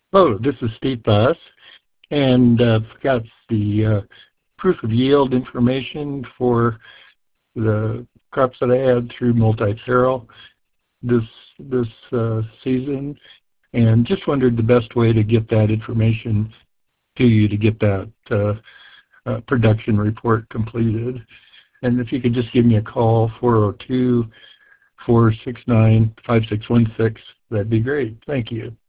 Hello, this is Steve Buss, and I've got the proof of yield information for the crops that I had through multi-cereal this season, and just wondered the best way to get that information to you to get that production report completed. And if you could just give me a call, 402-469-5616, that'd be great. Thank you.